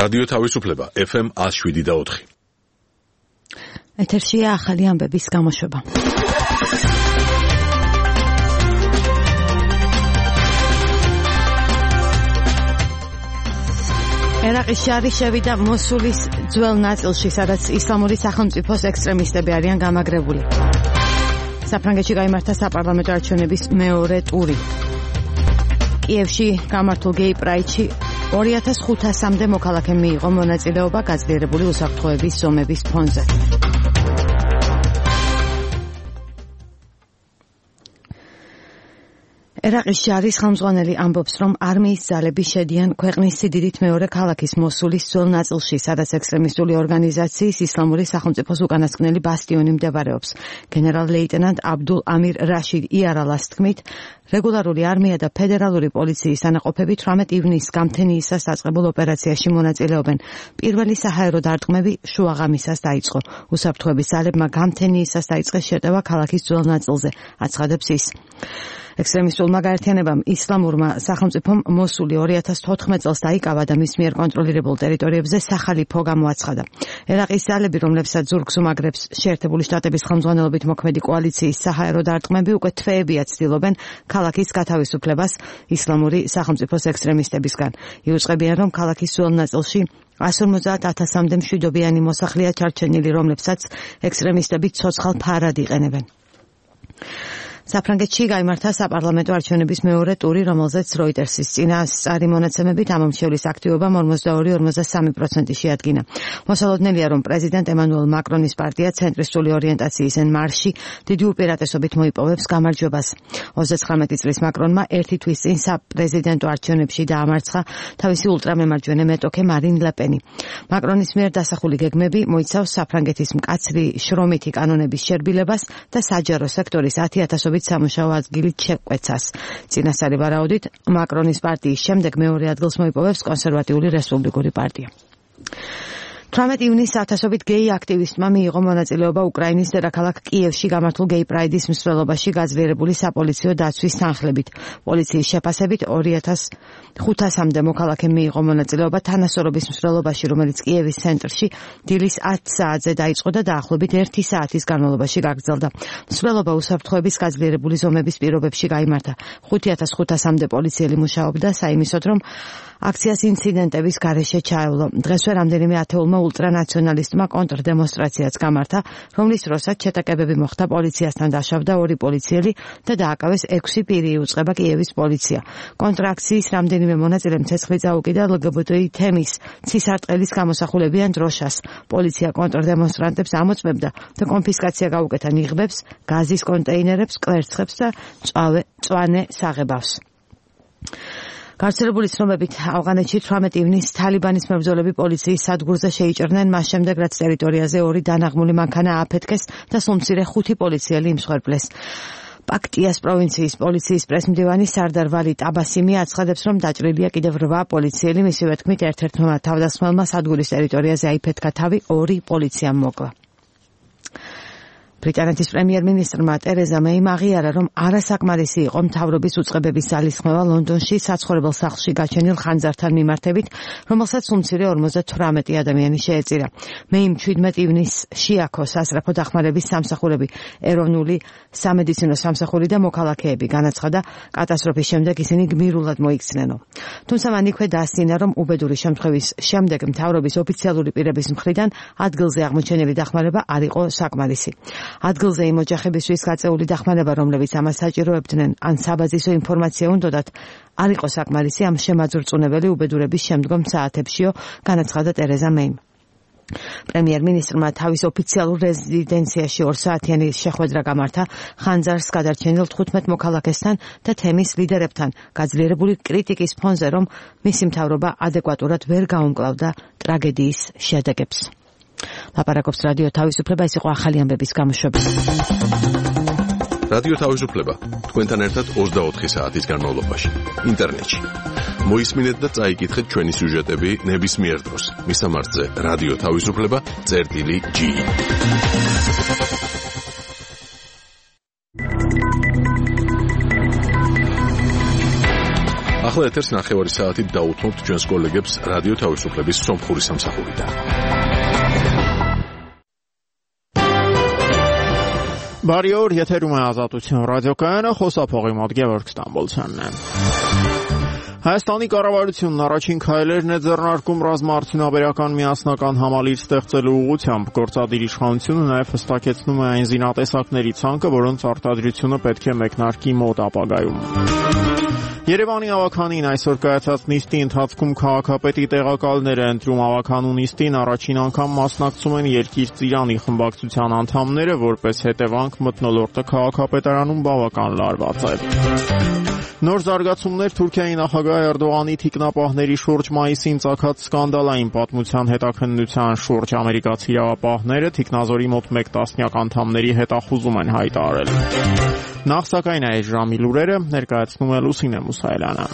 რადიო თავისუფლება FM 107.4. ეთერშია ახალი ამბების გამოშვება. ერაყის შარი შევიდა მოსულის ძველ ნაწილში, სადაც ისლამური სახელმწიფოს ექსტრემისტები არიან გამაგრებული. საფრანგეთში გაიმართა საპარლამენტო არჩევნების მეორე ტური. კიევში გამართულ გეი პრაიდში 2500-მდე მოქალაქემ მიიღო მონაწილეობა გაძლიერებული უსაფრთხოების ზომების ფონზე. ერაყის შარის ხელმძღვანელი ამბობს, რომ არმიის ძალები შედიან ქვეყნის სიდიდით მეორე ქალაქის მოსულის ძველ ნაწილში, სადაც ექსტრემისტული ორგანიზაციის ისლამური სახელმწიფოს უკანასკნელი ბასტიონი მდებარეობს. გენერალ-ლეიტენანტ აბდულ ამირ რაშიდ იარალას თქმით, რეგულარული არმია და ფედერალური პოლიციის ანაყოფები 18 ივნისს გამთენიისას დაწყებულ ოპერაციაში მონაწილეობენ. პირველი საჰაერო დარტყმები შუაღამისას დაიწყო. უსაფრთხოების ძალებმა გამთენიისას დაიწყეს შეტევა ქალაქის ძველ ნაწილზე, აცხადებს ის. ექსტრემისტულმა გაერთიანებამ ისლამურმა სახელმწიფომ მოსული 2014 წელს დაიკავა და მის მიერ კონტროლირებულ ტერიტორიებზე სახალიფო გამოაცხადა. ერაყის ძალები, რომლებსაც ზურგს უმაგრებს შეერთებული შტატების ხელმძღვანელობით მოქმედი კოალიციის საჰაერო დარტყმები, უკვე თვეებია ცდილობენ ქალაქის გათავისუფლებას ისლამური სახელმწიფოს ექსტრემისტებისგან. იუწყებიან, რომ ქალაქის ძველ ნაწილში 150,000-მდე მშვიდობიანი მოსახლეა ჩარჩენილი, რომლებსაც ექსტრემისტები ცოცხალ ფარად იყენებენ. საფრანგეთში გაიმართა საპარლამენტო არჩევნების მეორე ტური, რომელზეც როიტერსის წინასწარი მონაცემებით ამომრჩევლის აქტივობა 42-43% შეადგინა. მოსალოდნელია, რომ პრეზიდენტ ემანუელ მაკრონის პარტია ცენტრისტული ორიენტაციის En Marche დიდი უპირატესობით მოიპოვებს გამარჯვებას. 39 წლის მაკრონმა ერთი თვის წინ საპრეზიდენტო არჩევნებში დაამარცხა თავისი ულტრამემარჯვენე მეტოქე მარინ ლე-პენი. მაკრონის მიერ დასახული გეგმები მოიცავს საფრანგეთის მკაცრი შრომითი კანონების შერბილებას და საჯარო სექტორის 10,000 სამუშაო ადგილით შეკვეცას. წინასწარი ვარაუდით, მაკრონის პარტიის შემდეგ მეორე ადგილს მოიპოვებს კონსერვატიული რესპუბლიკური პარტია. 18 ივნისს ათასობით გეი აქტივისტმა მიიღო მონაწილეობა უკრაინის დედაქალაქ კიევში გამართულ გეი პრაიდის მსვლელობაში გაძლიერებული საპოლიციო დაცვის თანხლებით. პოლიციის შეფასებით 2500-მდე მოქალაქემ მიიღო მონაწილეობა თანასწორობის მსვლელობაში, რომელიც კიევის ცენტრში დილის 10 საათზე დაიწყო და დაახლოებით 1 საათის განმავლობაში გაგრძელდა. მსვლელობა უსაფრთხოების გაძლიერებული ზომების პირობებში გაიმართა. 5500-მდე პოლიციელი მუშაობდა საიმისოდ, რომ აქციას ინციდენტების გარეშე ჩაევლო. დღესვე რამდენიმე ათეულმა ულტრანაციონალისტმა კონტრდემონსტრაციაც გამართა, რომლის დროსაც შეტაკებები მოხდა, პოლიციასთან დაშავდა 2 პოლიციელი და დააკავეს 6 პირი, იუწყება კიევის პოლიცია. კონტრაქციის რამდენიმე მონაწილემ ცეცხლი წაუკიდა LGBT თემის ცისარტყელის გამოსახულებიან დროშას. პოლიცია კონტრდემონსტრანტებს ამოწმებდა და კონფისკაცია გაუკეთა ნიღბებს, გაზის კონტეინერებს, კვერცხებს და მწვანე საღებავს. გავრცელებული ცნობებით, ავღანეთში 18 ივნისს თალიბანის მებრძოლები პოლიციის სადგურზე შეიჭრნენ, მას შემდეგ რაც ტერიტორიაზე 2 დანაღმული მანქანა ააფეთქეს და სულმცირე 5 პოლიციელი იმსხვერპლეს. პაქტიას პროვინციის პოლიციის პრესმდივანი სარდარ ვალიდ აბასიმი აცხადებს, რომ დაჭრილია კიდევ 8 პოლიციელი, მისივე თქმით, ერთ-ერთმა თავდასხმელმა სადგურის ტერიტორიაზე აიფეთქა თავი, 2 პოლიციამ მოკლა. ბრიტანეთის პრემიერ-მინისტრმა ტერეზა მეიმ აღიარა, რომ არასაკმარისი იყო მთავრობის უწყებების ძალისხმევა ლონდონში საცხოვრებელ სახლში გაჩენილ ხანძართან მიმართებით, რომელსაც უმცირე 58 ადამიანი შეეწირა. მეიმ 17 ივნისს შეაქო სასწრაფო დახმარების სამსახურები, ეროვნული სამედიცინო სამსახური და მოქალაქეები. განაცხადა, კატასტროფის შემდეგ ისინი გმირულად მოიქცნენო. თუმცა მან იქვე დაასწინა, რომ უბედური შემთხვევის შემდეგ მთავრობის ოფიციალური პირების მხრიდან ადგილზე აღმოჩენილი დახმარება არ იყო საკმარისი. ადგილზე იმ ოჯახებისთვის გაწეული დახმარება, რომლებიც ამას საჭიროებდნენ, ან საბაზისო ინფორმაცია უნდათ, არ იყო საკმარისი ამ შემაძრწუნებელი უბედურების შემდგომ საათებშიო, განაცხადა ტერეზა მეიმ. პრემიერ-მინისტრმა თავის ოფიციალურ რეზიდენციაში 2 საათიანი შეხვედრა გამართა ხანძარს გადარჩენილ 15 მოქალაქესთან და თემის ლიდერებთან, გაძლიერებული კრიტიკის ფონზე, რომ მისი მთავრობა ადეკვატურად ვერ გაუმკლავდა ტრაგედიის შედეგებს. ლაპარაკობს რადიო თავისუფლება, ეს იყო ახალი ამბების გამოშვება. რადიო თავისუფლება თქვენთან ერთად 24 საათის განმავლობაში ინტერნეტში. მოისმინეთ და წაიკითხეთ ჩვენი სიუჟეტები ნებისმიერ დროს. მისამართზე რადიო თავისუფლება.gi. ახლა ეთერს ნახევარი საათით დაუთმობთ ჩვენს კოლეგებს რადიო თავისუფლების სომხური სამსახურიდან. Բարի օր, եթերում է Ազատություն ռադիոկայանը, խոսափողի մոտ Գևորգ Ստամբոլցյանն է։ Հայաստանի կառավարությունն առաջին քայլերն է ձեռնարկում ռազմաարդյունաբերական միասնական համալիր ստեղծելու ուղղությամբ։ Գործադիր իշխանությունը նաև հստակեցնում է այն զինատեսակների ցանկը, որոնց արտադրությունը պետք է մեկնարկի մոտ ապագայում։ Երևանի ավականին այսօր կայացած նիստի ընթացքում քաղաքապետի տեղակալները ընտրում ավականու նիստին առաջին անգամ մասնակցում են Երկիր Ծիրանի խմբակցության անդամները, որպես հետևանք մթնոլորտը քաղաքապետարանում բավական լարված է։ Նոր զարգացումներ Թուրքիայի նախագահ Էրդողանի թիկնապահների շուրջ մայիսին ծագած սկանդալային պատմության հետաքննության շուրջ ամերիկացի իրավապահները թիկնազորի մոտ 1 տասնյակ անդամների հետախուզում են հայտարարել։ Նախ սակայն այս ժամի լուրերը ներկայացնում է Լուսինե Մուսայելյանը։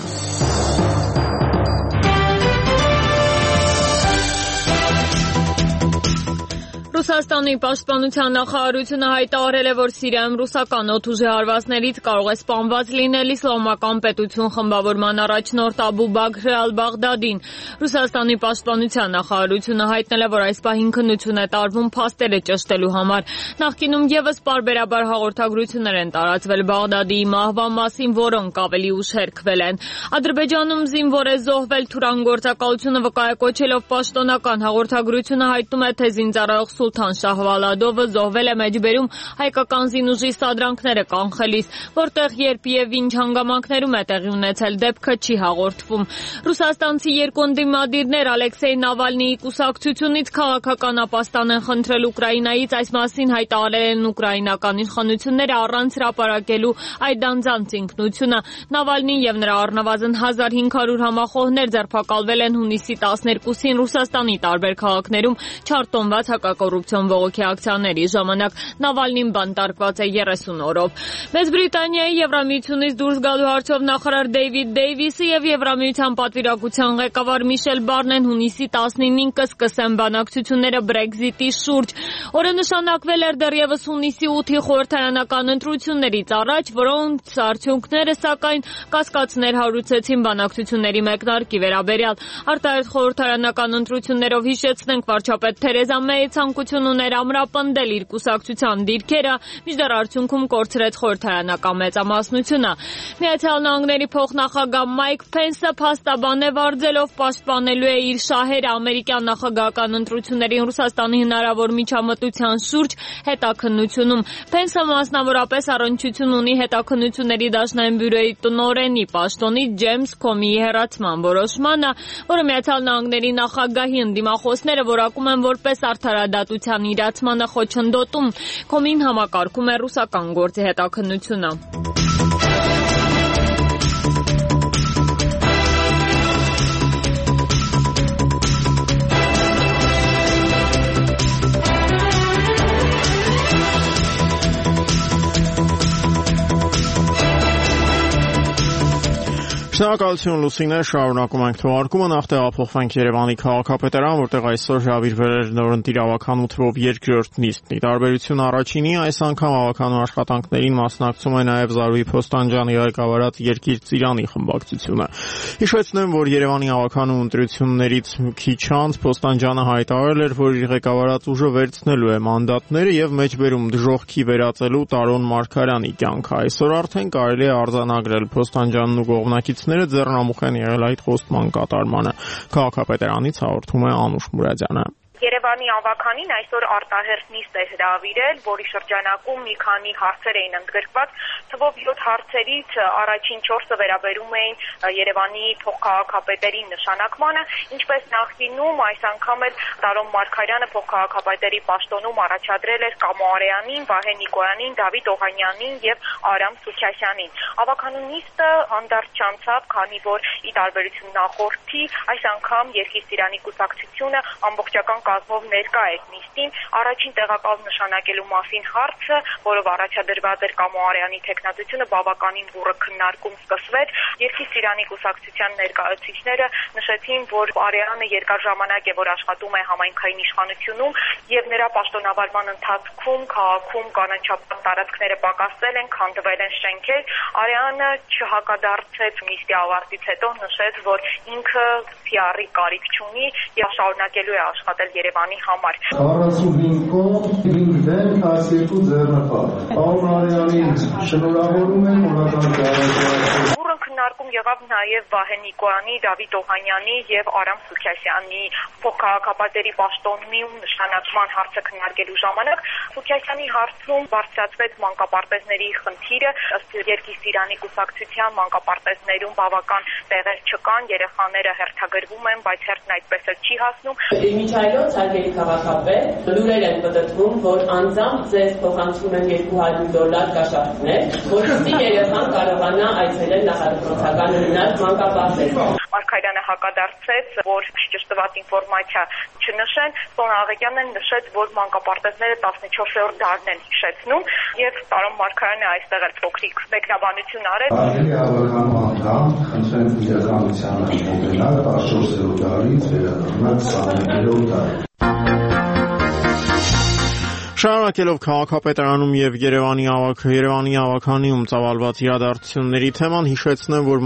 Ռուսաստանի պաշտպանության նախարարությունը հայտարարել է, որ Սիրիայում ռուսական օդուժի հարվածներից կարող է սպանված լինել իսլամական պետություն խմբավորման առաջնորդ Աբու Բաքր ալ-Բաղդադին։ Ռուսաստանի պաշտպանության նախարարությունը հայտնել է, որ այս պահին քննություն է տարվում փաստերը ճշտելու համար։ Նախկինում եւս պարբերաբար հաղորդագրություններ են տարածվել Բաղդադի մահվան մասին, որոնք ավելի ուշ հերքվել են։ Ադրբեջանում զինվոր է զոհվել Թուրան գործակալությունը վկայակոչելով պաշտոնական հաղորդագրությունը հայտնում է, թե զինծառայող Սուլթան Շահվալադովը զոհվել է Մեջբերում հայկական զինուժի սադրանքները կանխելիս, որտեղ երբ եւ ինչ հանգամանքներում է տեղի ունեցել դեպքը չի հաղորդվում։ Ռուսաստանցի երկու ընդդիմադիրներ Ալեքսեյ Նավալնիի կուսակցությունից քաղաքական ապաստան են խնդրել Ուկրաինայից, այս մասին հայտարարել են ուկրաինական իշխանությունները առանց հրապարակելու այդ անձանց ինքնությունը։ Նավալնին եւ նրա առնվազն 1500 համախոհներ ձերբակալվել են հունիսի 12-ին Ռուսաստանի տարբեր քաղաքներում չարտոնված հակակոռուպցիոն բողոքի ակցիաների ժամանակ։ Նավալնին բանտարկված է 30 օրով։ Մեծ Բրիտանիայի Եվրամիությունից դուրս գալու հարցով նախարար Դեյվիդ Դեյվիսը եւ Եվրամիության պատվիրակության ղեկավար Միշել Բարնեն հունիսի 19-ին կսկսեն բանակցությունները Brexit-ի շուրջ։ Օրը նշանակվել էր դեռևս հունիսի 8-ի խորհրդարանական ընտրություններից առաջ, որոնց արդյունքները սակայն կասկածներ հարուցեցին բանակցությունների մեկնարկի վերաբերյալ։ Արտահերթ խորհրդարանական ընտրություններով հիշեցնենք վարչապետ Թերեզա Մեյի ցանկություն ուներ ամրապնդել իր կուսակցության դիրքերը, մինչդեռ արդյունքում կորցրեց խորհրդարանական մեծամասնությունը։ Միացյալ Նահանգների փոխնախագահ Մայք Փենսը փաստաբան է վարձելով պաշտպանելու է իր շահերը ամերիկյան նախագահական ընտրություններին Ռուսաստանի հնարավոր միջամտության շուրջ հետաքննությունում։ Փենսը մասնավորապես առնչություն ունի հետաքննությունների դաշնային բյուրոյի տնօրենի պաշտոնից Ջեյմս Քոմիի հեռացման որոշմանը, որը Միացյալ Նահանգների նախագահի ընդդիմախոսները որակում են որպես արդարադատության իրացմանը խոչընդոտում։ Քոմին համակարգում է ռուսական գործի հետաքննությունը։ Շնորհակալություն Լուսինե, շարունակում ենք թողարկումը, նախ տեղափոխվենք Երևանի քաղաքապետարան, որտեղ այսօր հրավիրվել էր նորընտիր ավականու թվով երկրորդ նիստն։ Ի տարբերություն առաջինի, այս անգամ ավականու աշխատանքներին մասնակցում է նաև Զարուհի Փոստանջյանի ղեկավարած Երկիր Ծիրանի խմբակցությունը։ Հիշեցնեմ, որ Երևանի ավականու ընտրություններից քիչ անց Փոստանջյանը հայտարարել էր, որ իր ղեկավարած ուժը վերցնելու է մանդատները եւ մեջբերում դժոխքի վերածելու Տարոն Մարգարյանի կյանքը։ Այսօր արդեն կարելի է արձանագրել Փոստանջյանն ու կողմնակիցները ձեռնամուխ են եղել այդ խոստման կատարմանը։ Քաղաքապետարանից հաղորդում է Անուշ Մուրադյանը։ Երևանի ավականին այսօր արտահերթ նիստ է հրավիրել, որի շրջանակում մի քանի հարցեր էին ընդգրկված, թվով 7 հարցերից առաջին 4-ը վերաբերում էին Երևանի փոխքաղաքապետերի նշանակմանը, ինչպես նախկինում այս անգամ էլ Տարոն Մարգարյանը փոխքաղաքապետերի պաշտոնում առաջադրել էր Կամո Արեյանին, Վահե Նիկոյանին, Դավիթ Օհանյանին եւ Արամ Սուքյասյանին։ Ավականու նիստը հանդարտ չանցավ, քանի որ ի տարբերություն նախորդի այս անգամ Երկիր Ծիրանի կուսակցությունը ամբողջական տեղակազմով ներկա էր նիստին, առաջին տեղակազմ նշանակելու մասին հարցը, որով առաջադրված էր Կամո Արեանի թեկնածությունը, բավականին բուռը քննարկում սկսվեց։ Երկիր Ծիրանի կուսակցության ներկայացուցիչները նշեցին, որ Արեանը երկար ժամանակ է, որ աշխատում է համայնքային իշխանությունում եւ նրա պաշտոնավարման ընթացքում քաղաքում կանաչապատ տարածքները պակասել են, քանդվել են շենքեր։ Արեանը չհակադարձեց նիստի ավարտից հետո, նշեց, որ ինքը PR-ի կարիք չունի եւ շարունակելու է աշխատել Երևանի համար։ 45 կողմ, 5 դեմ, 12 ձեռնպատ։ Պարոն Արեանին շնորհավորում եմ օրական ճանաչում։ Քննարկում եղավ նաև Վահե Նիկոյանի, Դավիթ Օհանյանի եւ Արամ Սուքյասյանի փոխքաղաքապետերի պաշտոնի նշանակման հարցը քննարկելու ժամանակ Սուքյասյանի հարցում բարձրացվեց մանկապարտեզների խնդիրը, ըստ Երկիր Ծիրանի կուսակցության մանկապարտեզներում բավական տեղեր չկան, երեխաները հերթագրվում են, բայց հերթն այդպես էլ չի հասնում։ Միջայլոց հարգելի քաղաքապետ, լուրեր են պատտվում, որ անձամբ ձեզ փոխանցում են $200 կաշառքներ, որպեսզի երեխան կարողանա այցելել նախադպրոցական օրինակ մանկապարտեզ։ Մարգարյանը հակադարձեց, որ ճշտված ինֆորմացիա չնշեն, Սոնա Աղեկյանն նշեց, որ մանկապարտեզները 14-րդ դարն են հիշեցնում եւ պարոն Մարգարյանը այստեղ էլ փոքրիկ մեկնաբանություն արեց։ Արգելի ավականու անդամ, խնդրեմ իրականությանը մոտենալ 14-րդ դարից վերադառնալ 21-րդ դար։ Շարունակելով քաղաքապետարանում եւ Երևանի ավականիում ծավալված իրադարձությունների թեման, հիշեցնեմ, որ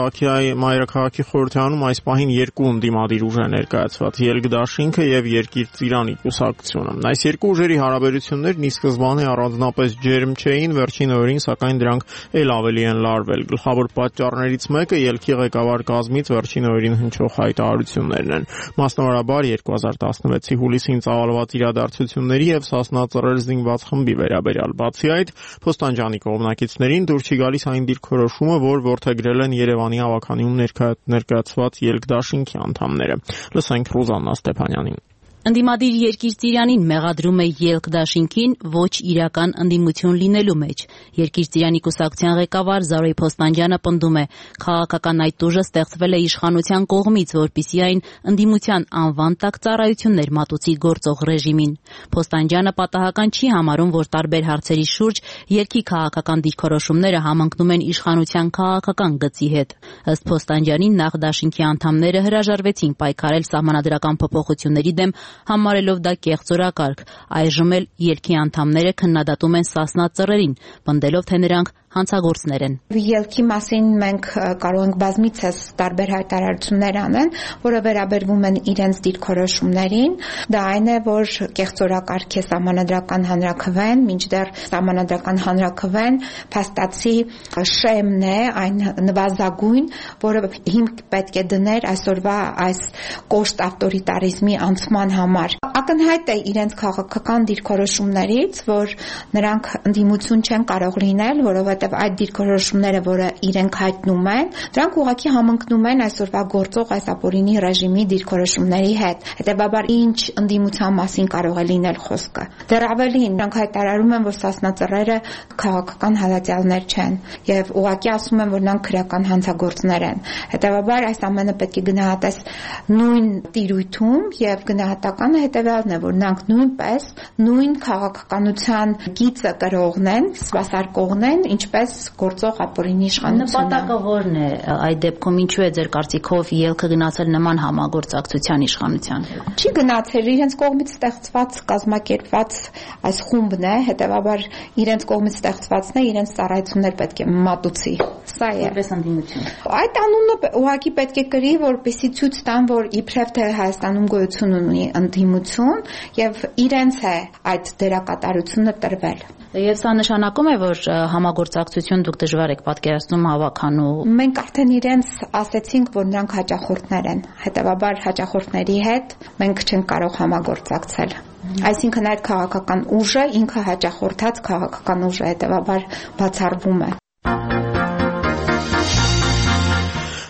Մայրաքաղաքի խորհրդարանում այս պահին երկու ընդդիմադիր ուժ է ներկայացված՝ Ելք դաշինքը եւ Երկիր Ծիրանի կուսակցությունը։ Այս երկու ուժերի հարաբերություններն ի սկզբանե առանձնապես ջերմ չէին, վերջին օրերին սակայն դրանք ել ավելի են լարվել։ Գլխավոր պատճառներից մեկը Ելքի ղեկավար կազմից վերջին օրերին հնչող հայտարարություններն են։ Մասնավորաբար 2016-ի հուլիսին ծավալված իրադարձությունների եւ ծռեր զինված խմբի վերաբերյալ։ Բացի այդ, Փոստանջանի կողմնակիցներին դուր չի գալիս այն դիրքորոշումը, որ որդեգրել են Երևանի ավականիում ներկայացված Ելք դաշինքի անդամները։ Լսենք Ռուզաննա Ստեփանյանին։ Ընդդիմադիր Երկիր Ծիրանին մեղադրում է Ելք դաշինքին ոչ իրական ընդդիմություն լինելու մեջ։ Երկիր Ծիրանի կուսակցության ղեկավար Զարոյ Փոստանջյանը պնդում է, քաղաքական այդ ուժը ստեղծվել է իշխանության կողմից, որպեսզի այն ընդդիմության անվան տակ ծառայություններ մատուցի գործող ռեժիմին։ Փոստանջյանը պատահական չի համարում, որ տարբեր հարցերի շուրջ Ելքի քաղաքական դիրքորոշումները համընկնում են իշխանության քաղաքական գծի հետ։ Ըստ Փոստանջյանի, նախ դաշինքի անդամները հրաժարվեցին պայքարել սահմանադրական փոփոխությունների դեմ, համարելով դա կեղծորակարգ։ Այժմ էլ Ելքի անդամները քննադատում են Սասնա ծռերին, պնդելով, թե նրանք հանցագործներ են։ Ելքի մասին մենք կարող ենք բազմիցս տարբեր հայտարարություններ անեն, որը վերաբերվում են իրենց դիրքորոշումներին։ Դա այն է, որ կեղծորակարգ է սահմանադրական հանրաքվեն, մինչդեռ սահմանադրական հանրաքվեն փաստացի շեմն է, այն նվազագույն, որը հիմք պետք է դներ այսօրվա այս կոշտ ավտորիտարիզմի անցման համար։ Ակնհայտ է իրենց քաղաքական դիրքորոշումներից, որ նրանք ընդդիմություն չեն կարող լինել, որովհետև այդ դիրքորոշումները, որը իրենք հայտնում են, դրանք ուղղակի համընկնում են այսօրվա գործող այս ապօրինի ռեժիմի դիրքորոշումների հետ։ Հետևաբար ինչ ընդդիմության մասին կարող է լինել խոսքը։ Դեռ ավելին, նրանք հայտարարում են, որ Սասնա ծռերը քաղաքական հալածյալներ չեն եւ ուղղակի ասում են, որ նրանք քրեական հանցագործներ են։ Հետևաբար այս ամենը պետք է գնահատես նույն տիրույթում եւ գնահատականը հետեւյալն է, որ նրանք նույնպես նույն քաղաքականության գիծը կրողն են, սպասարկողն են, ինչպես գործող ապօրինի իշխանությունը։ Նպատակը ո՞րն է այդ դեպքում, ինչու է ձեր կարծիքով Ելքը գնացել նման համագործակցության իշխանության հետ։ Չի գնացել, իրենց կողմից ստեղծված կազմակերպված այս խումբն է, հետեւաբար իրենց կողմից ստեղծվածն է, իրենց ծառայություններ պետք է մատուցի։ Սա է։ Որպես ընդդիմություն։ Այդ անունը ուղղակի պետք է կրի, որպեսզի ցույց տան, որ իբրև թե Հայաստանում գոյություն ունի ընդդիմություն եւ իրենց է այդ դերակատարությունը տրվել։ Եվ սա նշանակում է, որ համագործակցություն դուք դժվար եք պատկերացնում հավաքանու։ Մենք արդեն իրենց ասեցինք, որ նրանք հաճախորդներ են։ Հետևաբար հաճախորդների հետ մենք չենք կարող համագործակցել։ Այսինքն այդ քաղաքական ուժը ինքը հաճախորդած քաղաքական ուժ է, հետևաբար բացառվում է։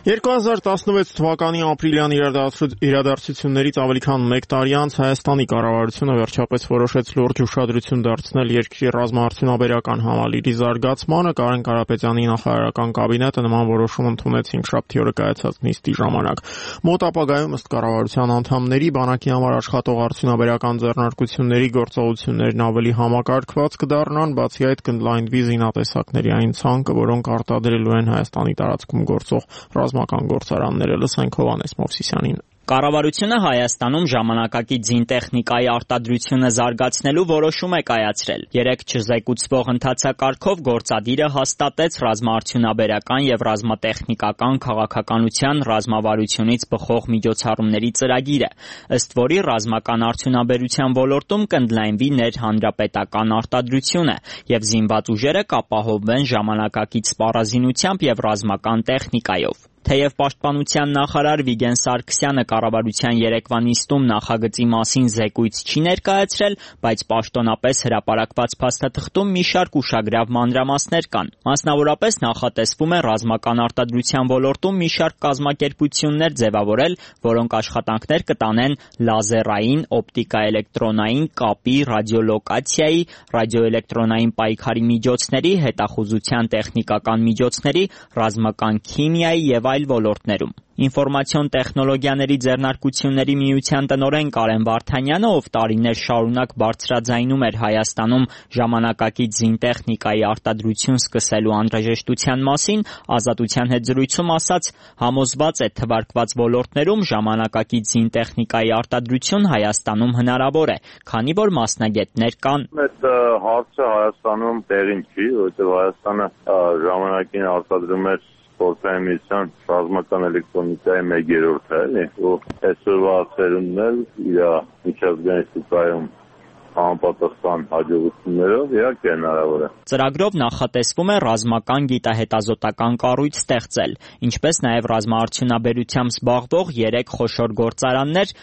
2016 թվականի ապրիլյան իրադարձություններից ավելի քան 1 տարի անց Հայաստանի կառավարությունը վերջապես որոշեց լուրջ ուշադրություն դարձնել երկրի ռազմաարդյունաբերական համալիրի զարգացմանը։ Կարեն Կարապետյանի նախարարական կաբինետը նման որոշում ընդունեց հինգշաբթի օրը կայացած նիստի ժամանակ։ Մոտ ապագայում ըստ կառավարության անդամների բանակի համար աշխատող արդյունաբերական ձեռնարկությունների գործողություններն ավելի համակարգված կդառնան, բացի այդ կընդլայնվի զինատեսակների այն ցանկը, որոնք արտադրելու են Հայաստանի տարածքում գործող ռազմական գործարանները։ Լսենք Հովհաննես Մովսիսյանին։ Կառավարությունը Հայաստանում ժամանակակից զինտեխնիկայի արտադրությունը զարգացնելու որոշում է կայացրել։ 3 չզեկուցվող ընթացակարգով գործադիրը հաստատեց ռազմաարդյունաբերական եւ ռազմատեխնիկական քաղաքականության ռազմավարությունից բխող միջոցառումների ծրագիրը, ըստ որի ռազմական արդյունաբերության ոլորտում կընդլայնվի ներհանրապետական արտադրությունը եւ զինված ուժերը կապահովվեն ժամանակակից սպառազինությամբ եւ ռազմական տեխնիկայով։ Թեև պաշտպանության նախարար Վիգեն Սարգսյանը կառավարության երեկվա նիստում նախագծի մասին զեկույց չի ներկայացրել, բայց պաշտոնապես հրապարակված փաստաթղթում մի շարք ուշագրավ մանրամասներ կան։ Մասնավորապես նախատեսվում է ռազմական արտադրության ոլորտում մի շարք կազմակերպություններ ձևավորել, որոնք աշխատանքներ կտանեն լազերային, օպտիկաէլեկտրոնային, կապի, ռադիոլոկացիայի, ռադիոէլեկտրոնային պայքարի միջոցների, հետախուզության տեխնիկական միջոցների, ռազմական քիմիայի եւ այլ ոլորտներում։ Ինֆորմացիոն տեխնոլոգիաների ձեռնարկությունների միության տնօրեն Կարեն Վարդանյանը, ով տարիներ շարունակ բարձրաձայնում էր Հայաստանում ժամանակակից զինտեխնիկայի արտադրություն սկսելու անհրաժեշտության մասին, Ազատության հետ զրույցում ասաց, համոզված է թվարկված ոլորտներում ժամանակակից զինտեխնիկայի արտադրություն Հայաստանում հնարավոր է, քանի որ մասնագետներ կան։ Այդ հարցը Հայաստանում տեղին չի, որովհետև Հայաստանը ժամանակին արտադրում էր Խորհրդային միության ռազմական էլեկտրոնիկայի 1/3-ը, էլի, ու այսօրվա ծերունն էլ իր միջազգային շուկայում համապատասխան հաջողություններով իհարկե հնարավոր է։ Ծրագրով նախատեսվում է ռազմական գիտահետազոտական կառույց ստեղծել, ինչպես նաև ռազմաարդյունաբերությամբ զբաղվող 3 խոշոր գործարաններ,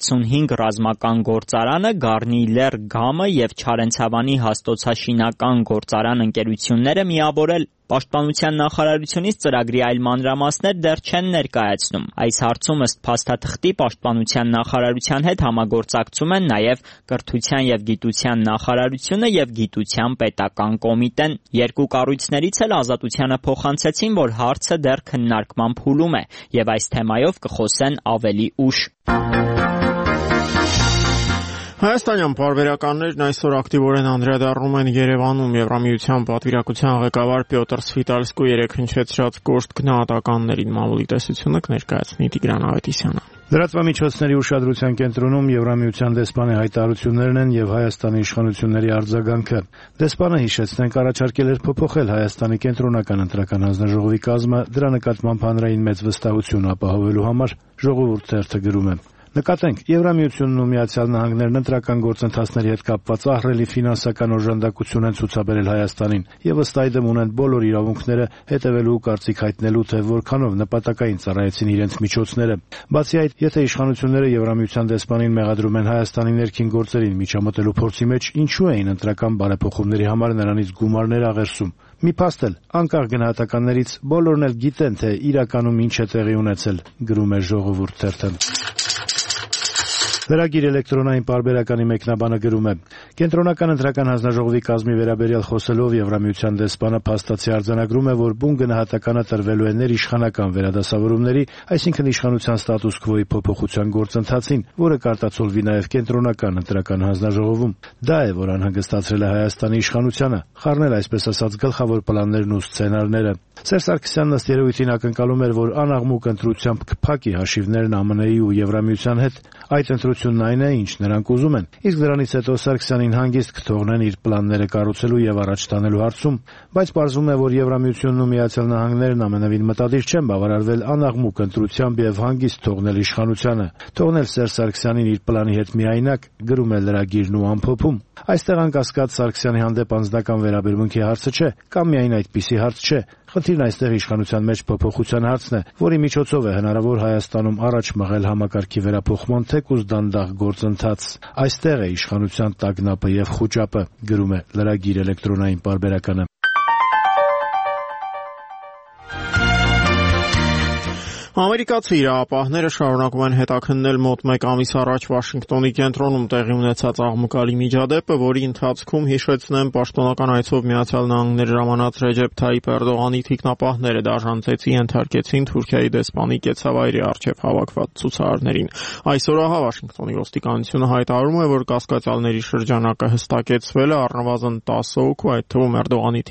65 ռազմական գործարանը, Գառնի Լեռ ԳԱՄ-ը եւ Չարենցավանի հաստոցաշինական գործարան ընկերությունները միավորել։ Պաշտպանության նախարարությունից ծրագրի այլ մանրամասներ դեռ չեն ներկայացնում։ Այս հարցում ըստ փաստաթղթի պաշտպանության նախարարության հետ համագործակցում են նաև կրթության եւ գիտության նախարարությունը եւ գիտության պետական կոմիտեն։ Երկու կառույցներից էլ Ազատությանը փոխանցեցին, որ հարցը դեռ քննարկման փուլում է եւ այս թեմայով կխոսեն ավելի ուշ։ Հայաստանյան պարբերականներն այսօր ակտիվորեն անդրադառնում են Երևանում Եվրամիության պատվիրակության ղեկավար Պյոտր Սվիտալսկու երեքնչեցրած կոշտ գնահատականներին մամուլի տեսությունը կներկայացնի Տիգրան Ավետիսյանը։ Լրատվամիջոցների ուշադրության կենտրոնում Եվրամիության դեսպանի հայտարարություններն են եւ Հայաստանի իշխանությունների արձագանքը։ Դեսպանը հիշեցնենք առաջարկել էր փոփոխել Հայաստանի կենտրոնական ընտրական հանձնաժողովի կազմը, դրա նկատմամբ հանրային մեծ վստահություն ապահովելու համար ժողովուրդ թերթը գրում է. Նկատենք, Եվրամիությունն ու Միացյալ Նահանգներն ընտրական գործընթացների հետ կապված ահռելի ֆինանսական օժանդակություն են ցուցաբերել Հայաստանին եւ ըստ այդմ ունեն բոլոր իրավունքները հետևելու ու կարծիք հայտնելու, թե որքանով նպատակային ծառայեցին իրենց միջոցները։ Բացի այդ, եթե իշխանությունները Եվրամիության դեսպանին մեղադրում են Հայաստանի ներքին գործերին միջամտելու փորձի մեջ, ինչու էին ընտրական բարեփոխումների համար նրանից գումարներ աղերսում։ Մի փաստ էլ, անկախ գնահատականներից բոլորն էլ գիտեն, թե իրականում ինչ է տեղի ունեցել, գրում է Ժողովուրդ թերթը։ Լրագիր էլեկտրոնային պարբերականի մեկնաբանը գրում է. Կենտրոնական ընտրական հանձնաժողովի կազմի վերաբերյալ խոսելով Եվրամիության դեսպանը փաստացի արձանագրում է, որ բուն գնահատականը տրվելու է ներիշխանական վերադասավորումների, այսինքն իշխանության ստատուս քվոյի փոփոխության գործընթացին, որը կարտացոլվի նաև կենտրոնական ընտրական հանձնաժողովում։ Դա է, որ անհանգստացրել է Հայաստանի իշխանությանը, խառնել այսպես ասած գլխավոր պլաններն ու սցենարները։ Սերժ Սարգսյանն ըստ երևույթին ակնկալում էր, որ անաղմուկ ընտրությամբ կփակի հաշիվներն ԱՄՆ-ի ու Եվրամիության հետ, այդ ընտրությունն այն է, ինչ նրանք ուզում են, իսկ դրանից հետո Սարգսյանին հանգիստ կթողնեն իր պլանները կառուցելու եւ առաջ տանելու հարցում, բայց պարզվում է, որ Եվրամիությունն ու Միացյալ Նահանգներն ամենևին մտադիր չեն բավարարվել անաղմուկ ընտրությամբ եւ հանգիստ թողնել իշխանությանը, թողնել Սերժ Սարգսյանին իր պլանի հետ միայնակ, գրում է լրագիրն ու ամփոփում։ Այստեղ անկասկած Սարգսյանի հանդեպ անձնական վերաբերմունքի հարցը չէ, կամ միայն այդպիսի հարց չէ։ Խնդիրն այստեղ իշխանության մեջ փոփոխության հարցն է, որի միջոցով է հնարավոր Հայաստանում առաջ մղել համակարգի վերափոխման թեկուզ դանդաղ գործընթաց։ Այստեղ է իշխանության տագնապը եւ խուճապը, գրում է լրագիր էլեկտրոնային պարբերականը։ Ամերիկացի իրավապահները շարունակում են հետաքննել մոտ 1 ամիս առաջ Վաշինգտոնի կենտրոնում տեղի ունեցած աղմուկալի միջադեպը, որի ընթացքում հիշեցնեմ պաշտոնական այցով Միացյալ Նահանգներ ժամանած Ռեջեփ Թայիփ Էրդողանի թիկնապահները դաժանցեցի ենթարկեցին Թուրքիայի դեսպանի կեցավայրի առջև հավաքված ցուցարարներին։ Այսօր ահա Վաշինգտոնի ոստիկանությունը հայտարարում է, որ կասկածյալների շրջանակը հստակեցվել է առնվազն 10 հոգու, այդ թվում Էրդողանի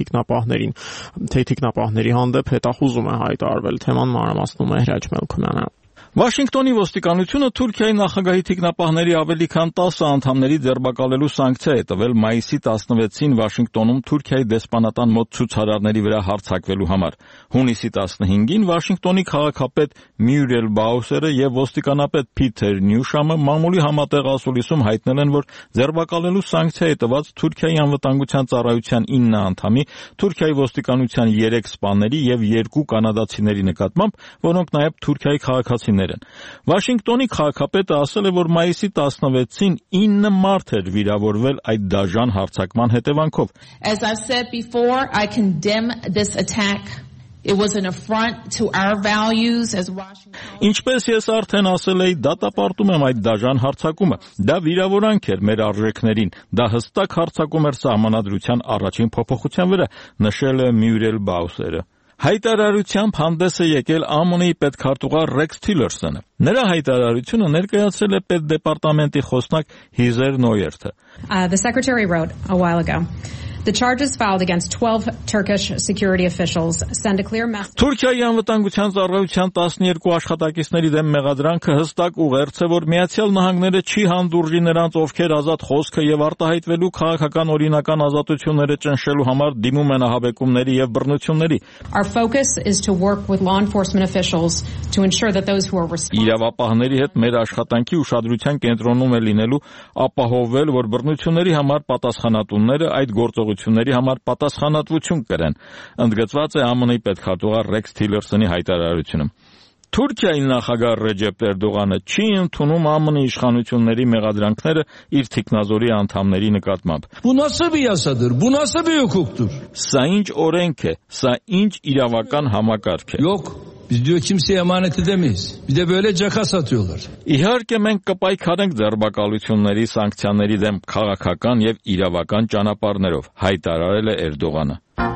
թիկնապահների հանդեպ հետախուզում է հայտարարվել։ Թեման մանրամասնում է Հրաչ Մելքումյանը։ Վաշինգտոնի ոստիկանությունը Թուրքիայի նախագահի թիկնապահների ավելի քան 10 անդամների ձերբակալելու սանկցիա է տվել մայիսի 16-ին Վաշինգտոնում Թուրքիայի դեսպանատան մոտ ցուցարարների վրա հարձակվելու համար։ Հունիսի 15-ին Վաշինգտոնի քաղաքապետ Մյուրել Բաուսերը եւ ոստիկանապետ Փիթեր Նյուշամը մամուլի համատեղ ասուլիսում հայտնել են, որ ձերբակալելու սանկցիա է տված Թուրքիայի անվտանգության ծառայության 9 անդամի, Թուրքիայի ոստիկանության 3 սպաների եւ 2 կանադացիների նկատմամբ, որոնք նաեւ Թուրքիայի քաղաքացիներ են։ Վաշինգտոնի քաղաքապետը ասել է, որ մայիսի 16-ին 9 մարդ էր վիրավորվել այդ դաժան հարձակման հետևանքով։ As I've said before, I condemn this attack. It was an affront to our values as Washington. Ինչպես ես արդեն ասել էի, դատապարտում եմ այդ դաժան հարձակումը։ Դա վիրավորանք էր մեր արժեքներին։ Դա հստակ հարձակում էր սահմանադրության առաջին փոփոխության վրա, նշել է Մյուրել Բաուսերը։ Հայտարարությամբ հանդես է եկել ԱՄՆ-ի պետքարտուղար Ռեքս Թիլերսոնը։ Նրա հայտարարությունը ներկայացրել է պետդեպարտամենտի խոսնակ Հիզեր Նոյերթը։ The secretary wrote a while ago. The charges filed against 12 Turkish security officials send a clear message. Թուրքիայի անվտանգության ծառայության 12 աշխատակիցների դեմ մեղադրանքը հստակ ուղերձ է, որ Միացյալ Նահանգները չի հանդուրժի նրանց, ովքեր ազատ խոսքը եւ արտահայտվելու քաղաքական օրինական ազատությունները ճնշելու համար դիմում են ահաբեկումների եւ բռնությունների։ Our focus is to work with law enforcement officials to ensure that those who are responsible. Իրավապահների հետ մեր աշխատանքի ուշադրության կենտրոնում է լինելու ապահովել, որ բռնությունների համար պատասխանատուները այդ գործողությունների համար պատասխանատվություն կրեն, ընդգծված է ԱՄՆ-ի պետքարտուղար Ռեքս Թիլերսոնի հայտարարությունում։ Թուրքիայի նախագահ Ռեջեփ Էրդողանը չի ընդունում ԱՄՆ իշխանությունների մեղադրանքները իր թիկնազորի անդամների նկատմամբ։ Bu nasıl bir yasadır? Bu nasıl bir hukuktur? Սա ինչ օրենք է, սա ինչ իրավական համակարգ է։ Yok. Biz diyor kimseye emanet edemeyiz. Bir de böyle caka satıyorlar. Իհարկե մենք կպայքարենք ձերբակալությունների, սանկցիաների դեմ քաղաքական եւ իրավական ճանապարհներով, հայտարարել է Էրդողանը։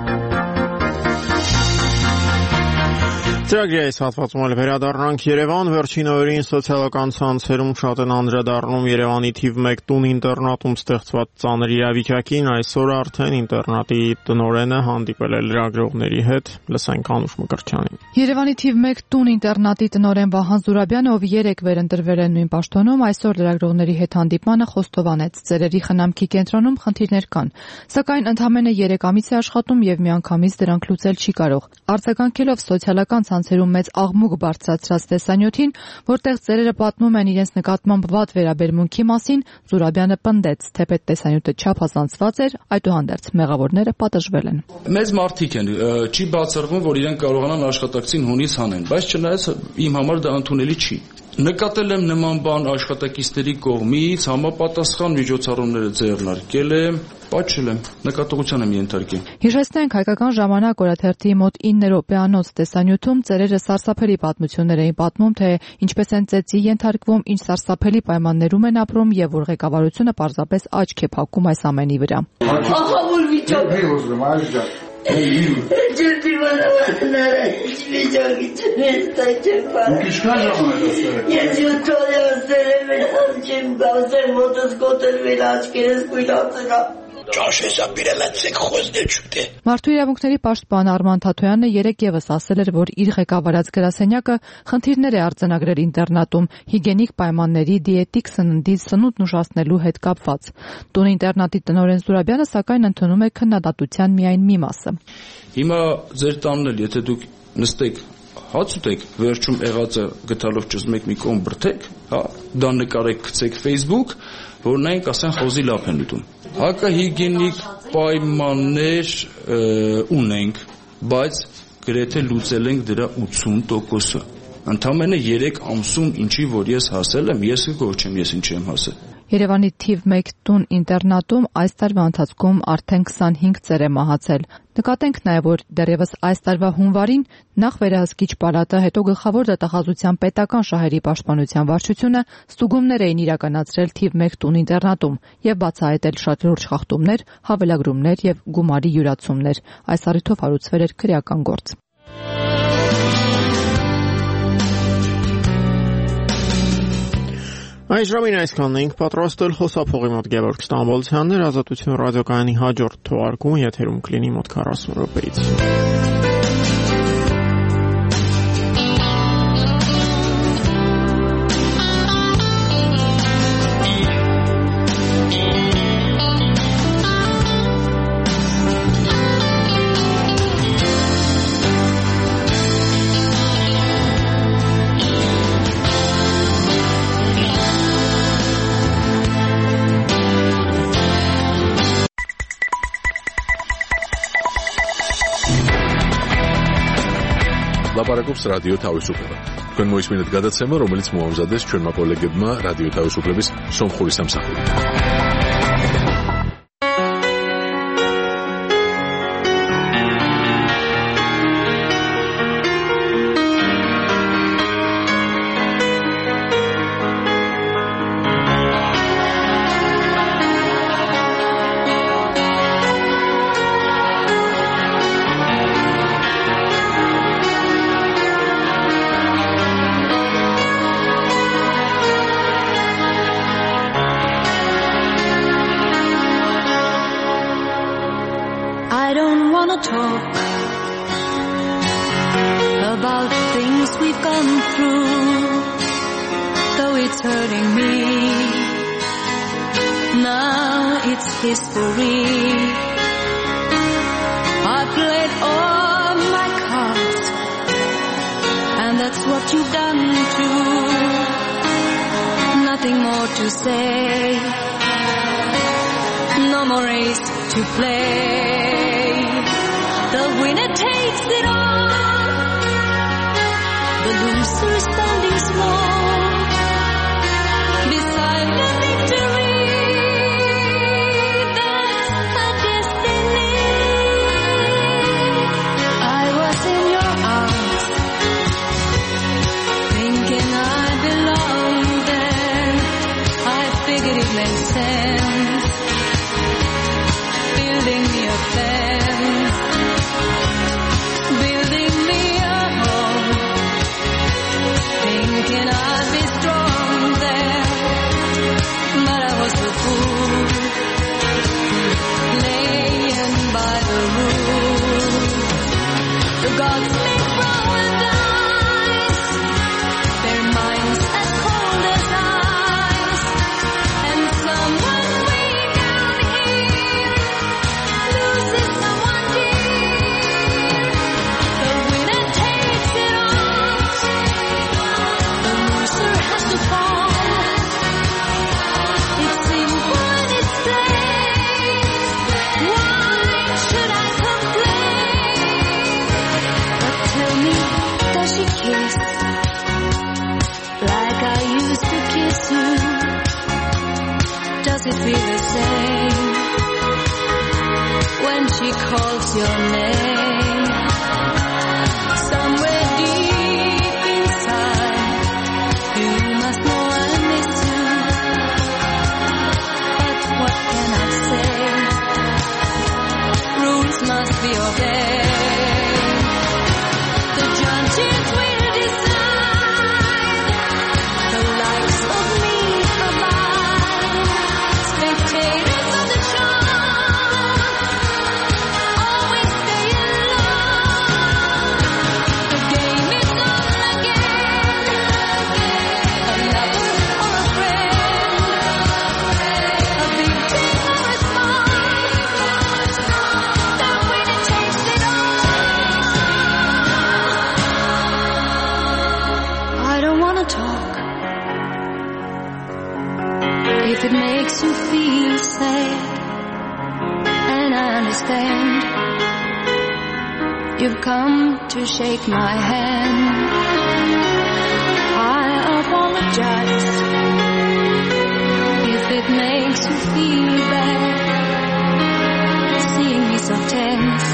Ծրագրի այս հատվածում էլ վերադառնանք Երևան, վերջին օրերին սոցիալական ցանցերում շատ են անդրադառնում Երևանի թիվ 1 տուն ինտերնատում ստեղծված ծանր իրավիճակին, այսօր արդեն ինտերնատի տնօրենը հանդիպել է լրագրողների հետ, լսենք Անուշ Մկրտչյանին։ Երևանի թիվ 1 տուն ինտերնատի տնօրեն Վահան Զուրաբյանը, ով 3 վերընտրվել է նույն պաշտոնում, այսօր լրագրողների հետ հանդիպմանը խոստովանեց, ծերերի խնամքի կենտրոնում խնդիրներ կան, սակայն ընդամենը 3 ամիս է աշխատում եւ միանգամից դրանք լուծել չի կարող։ Արձագանքելով սոցիալական ցանցերում մեծ աղմուկ բարձրացրած տեսանյութին, որտեղ ծերերը պատմում են իրենց նկատմամբ վատ վերաբերմունքի մասին, Զուրաբյանը պնդեց, թեպետ տեսանյութը չափազանցված էր, այդուհանդերձ մեղավորները պատժվել են։ Մեծ մարդիկ են, չի բացառվում, որ իրենք կարողանան աշխատակցին հունից հանեն, բայց չնայած իմ համար դա ընդունելի չի։ Նկատել եմ նման բան աշխատակիցների կողմից, համապատասխան միջոցառումները ձեռնարկել եմ, պատժել եմ, նկատողության եմ ենթարկել։ Հիշեցնենք, հայկական ժամանակ օրաթերթի մոտ 9 րոպեանոց տեսանյութում ծերերը սարսափելի պատմություններ էին պատմում, թե ինչպես են ծեծի ենթարկվում, ինչ սարսափելի պայմաններում են ապրում եւ որ ղեկավարությունը պարզապես աչք է փակում այս ամենի վրա։ Ահավոր վիճակ։ Ես յոթորը ասել եմ չեմ գազել մոտս գոտել աչքերս կույլացել։ Մարդու իրավունքների պաշտպան Արման Թաթոյանը 3 եւս ասել էր, որ իր ղեկավարած գրասենյակը խնդիրներ է արձանագրել ինտերնատում հիգիենիկ պայմանների, դիետիկ սննդի, սնունդ ուշացնելու հետ կապված։ Տուն ինտերնատի տնօրեն Զուրաբյանը սակայն ընդունում է քննադատության միայն մի մասը։ Հիմա ձեր տանն էլ, եթե դուք նստեք հաց ուտեք, վերջում եղածը գտալով ճզմեք մի կողմ բրդեք, հա, դա նկարեք, գցեք Facebook, որ նայենք ասեն խոզի լապ են ուտում։ Հակահիգիենիկ պայմաններ ունենք, բայց գրեթե լուծել ենք դրա 80%-ը։ Ընդամենը 3 ամսում ինչի որ ես հասել եմ, ես կգոչեմ, ես ինչ եմ հասել։ Երևանի թիվ 1 տուն ինտերնատում այս տարվա ընթացքում արդեն 25 ծեր է մահացել։ Նկատենք նաև, որ դեռևս այս տարվա հունվարին նախ վերահսկիչ պալատը, հետո Գլխավոր դատախազության պետական շահերի պաշտպանության վարչությունը ստուգումներ էին իրականացրել թիվ 1 տուն ինտերնատում եւ բացահայտել շատ լուրջ խախտումներ, հավելագրումներ եւ գումարի յուրացումներ։ Այս առիթով հարուցվել էր քրեական գործ։ Այս ժամին այսքանն էինք պատրաստել խոսափողի մոտ Գևորգ Ստամբոլցյաններ, Ազատություն ռադիոկայանի հաջորդ թողարկումը եթերում կլինի մոտ 40 րոպեից։ Լապարակობს ռադիո თავისუფლება։ Თქვენ მოისმინეთ გადაცემა, რომელიც მოამზადეს ჩვენმა კოლეგებმა რადიო თავისუფლების სომხური სამსახური. Talk about things we've gone through, though it's hurting me. Now it's history. I played all my cards, and that's what you've done too. Nothing more to say, no more race to play. The winner takes it all, the loser standing small beside the victory. That's a destiny. I was in your arms, thinking I belonged there. I figured it made sense, building me a fence, building me a home, thinking I'd be strong there, but I was a fool, laying by the rules. The gods make roll and dice, their minds as cold as ice, and someone way down here loses someone dear. The winner takes it all, the loser has to fall. It's simple and it's plain, why should I complain? But tell me, does she kiss like I used to kiss you? Does it feel the same when she calls your name? Somewhere deep inside, you must know I miss you. But what can I say? Rules must be obeyed. The judges will decide, the likes of me abide. Spectators of the show always stay alone. The game is on again, a lover or a friend, a big team or a small, the winner takes it all. I don't wanna talk if it makes you feel sad, and I understand. You've come to shake my hand. I apologize if it makes you feel bad. Seeing me so tense,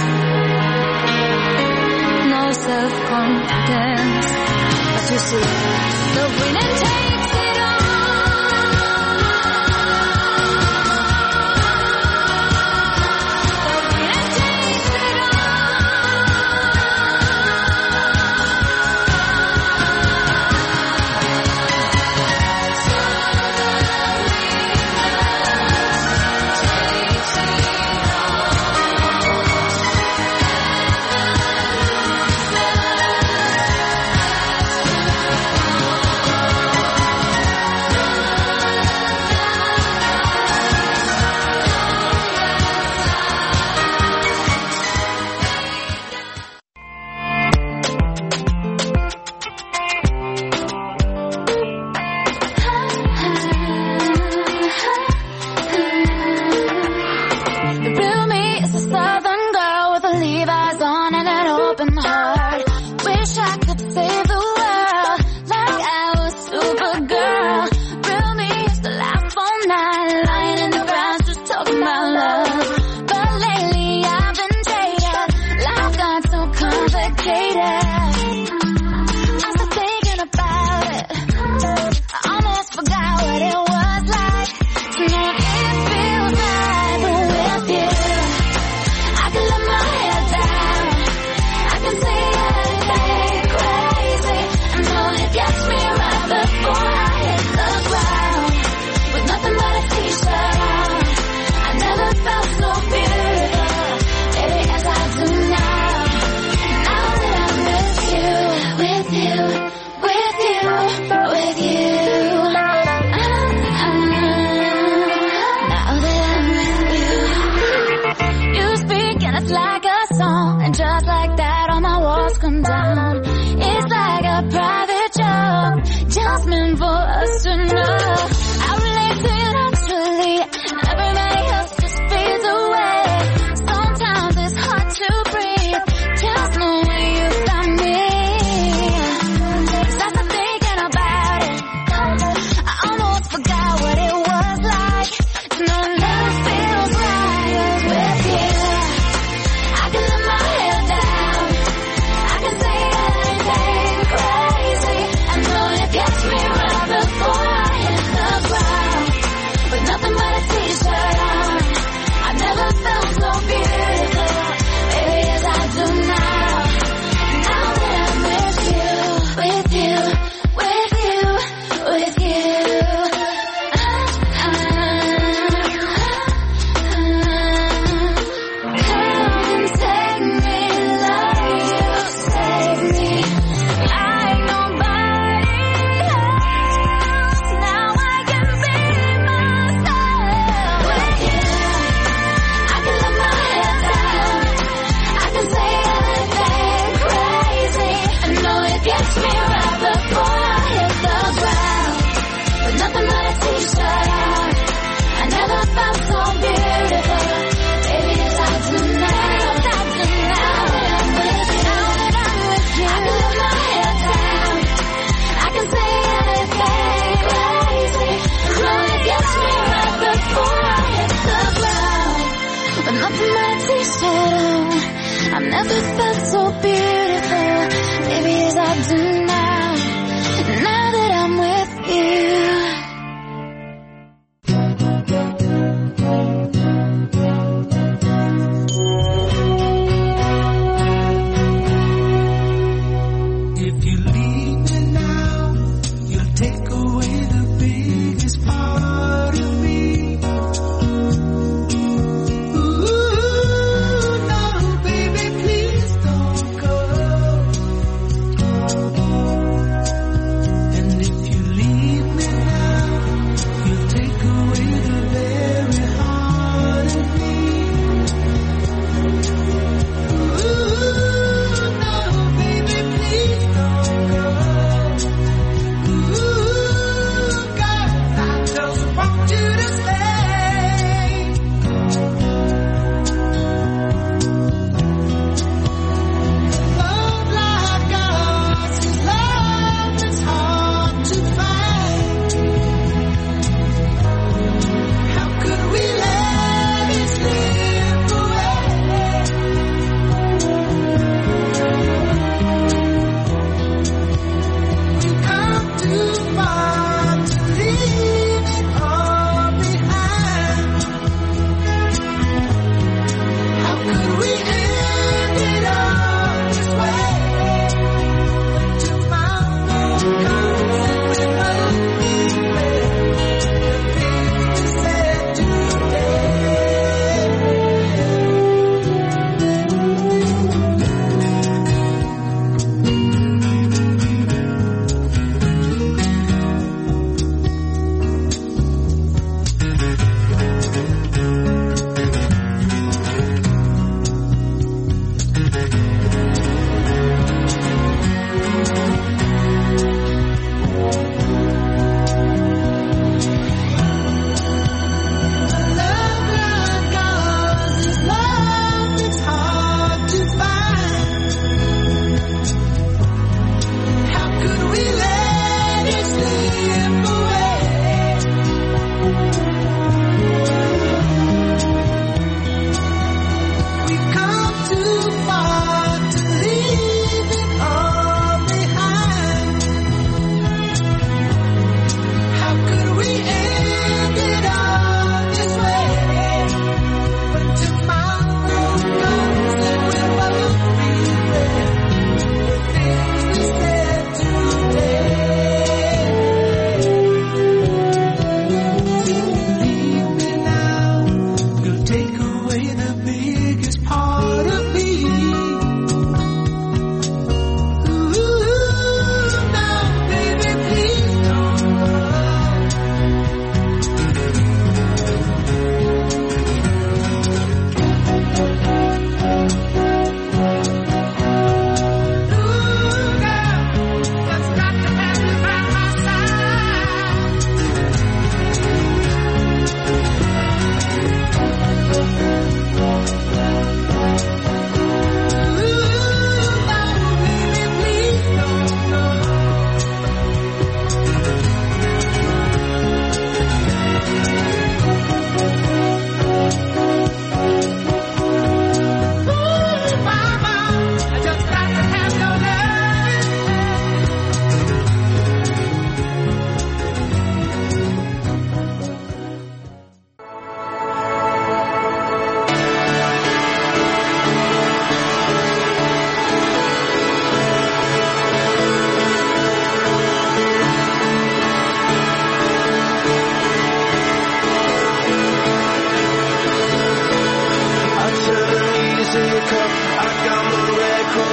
no self-confidence. But you see, the winner takes it all.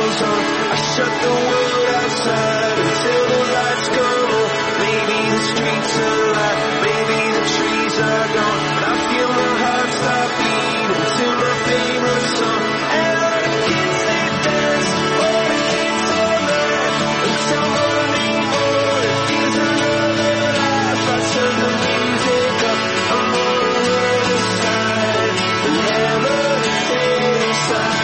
goes on. I shut the world outside until the lights come on. Maybe the streets are alive, maybe the trees are gone, but I feel my heart stop beating to my favorite song. And all the kids they dance, all the kids all night until morning morning. Feels another life. I turn the music up, I'm on the other side, and never stay inside.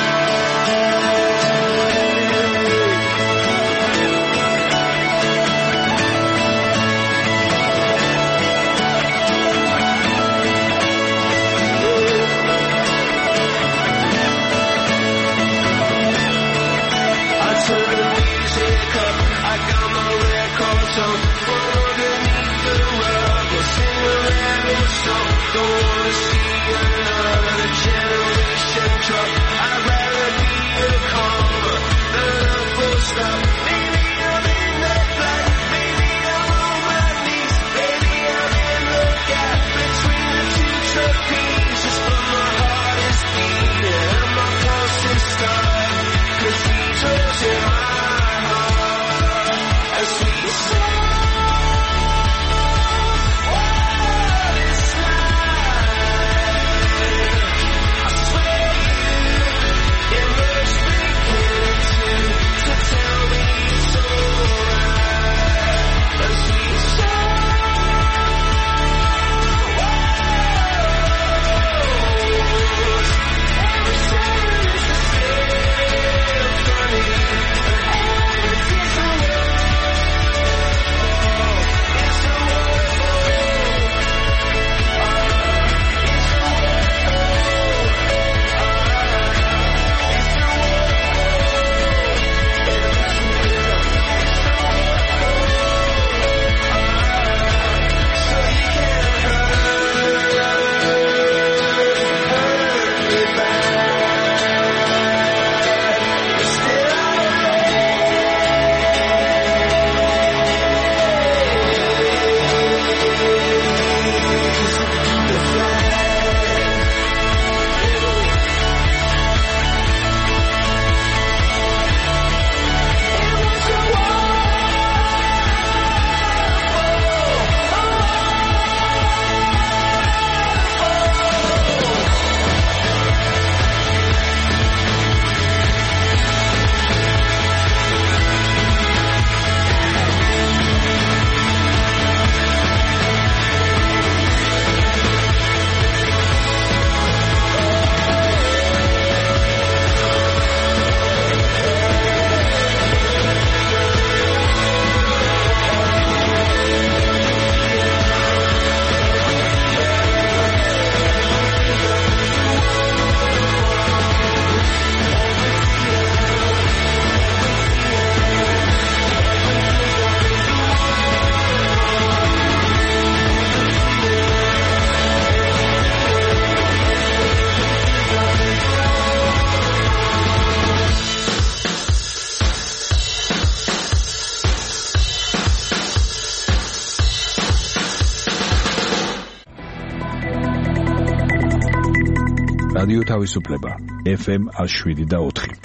რადიო თავისუფლება FM 107.4.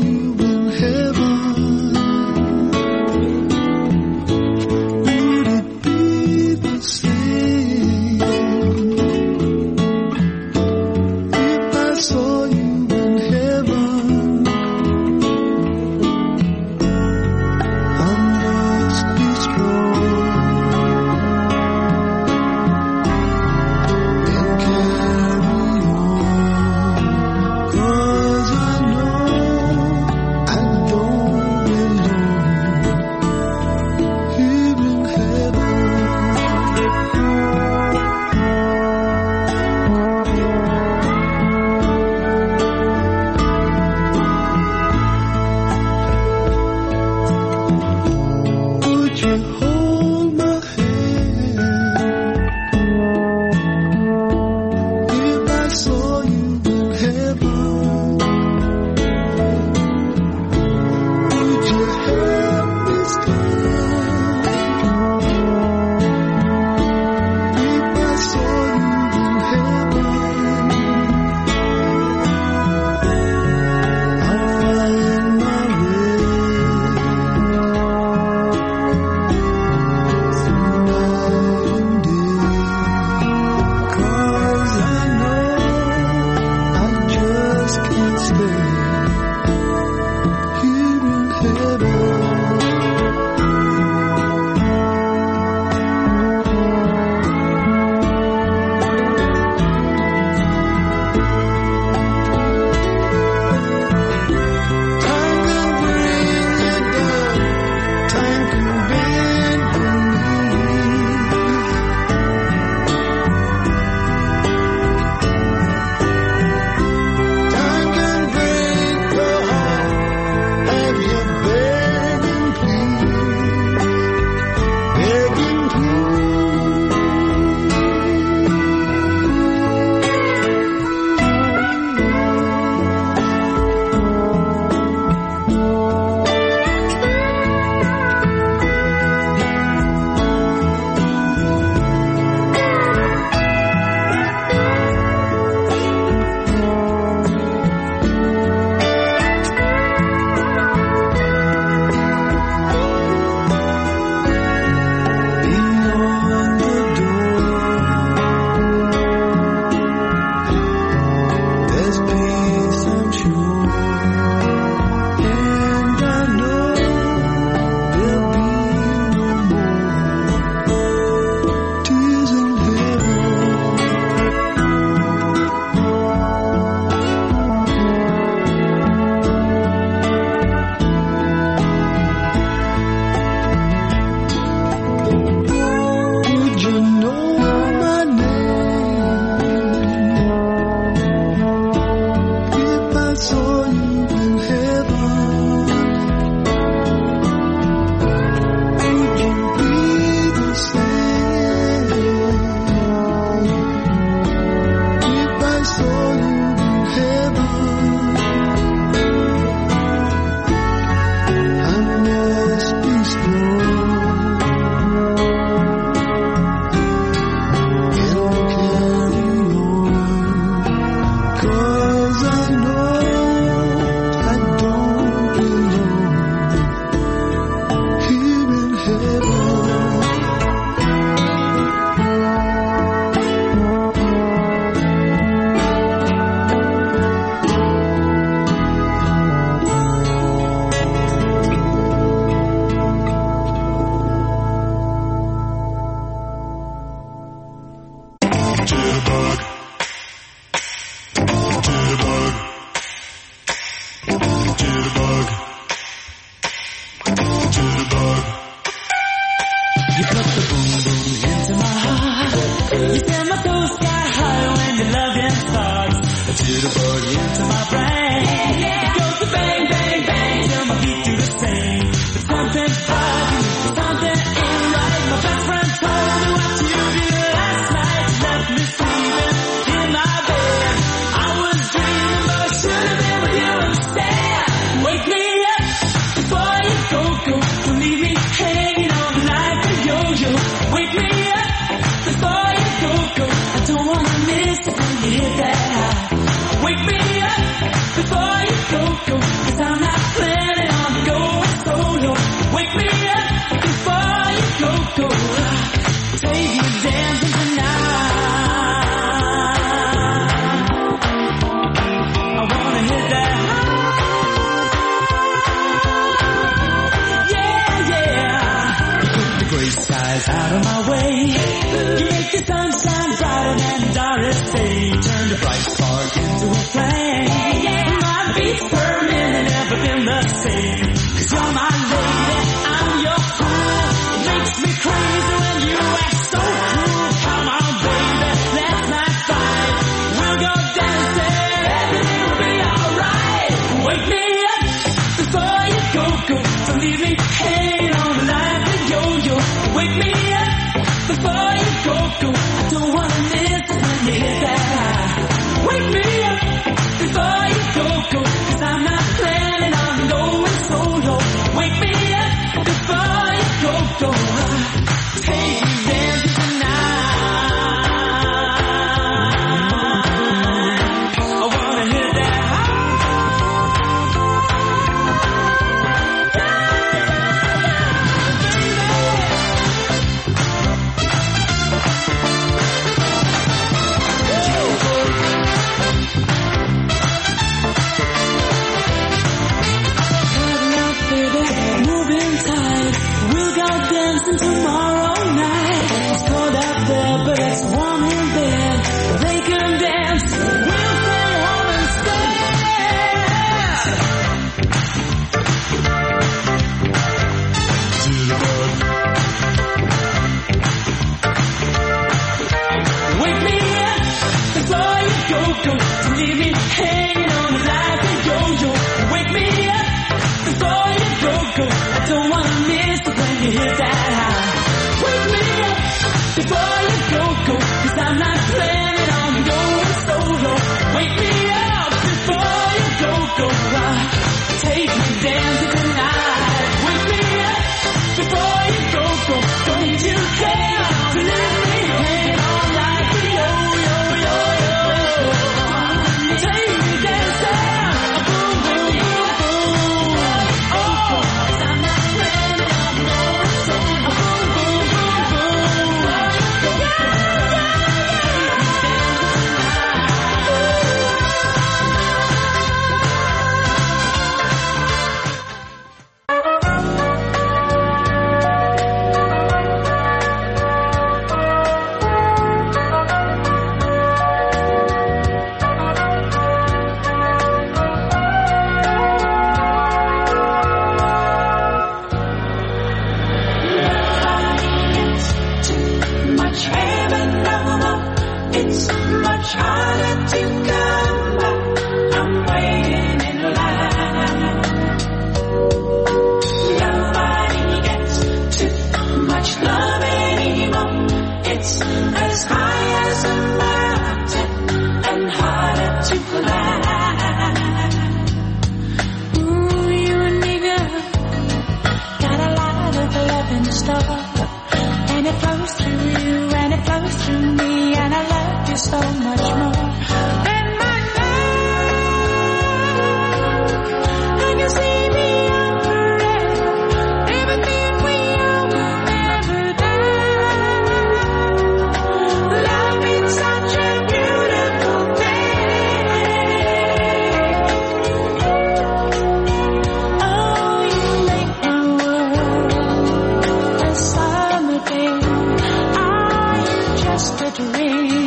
Would it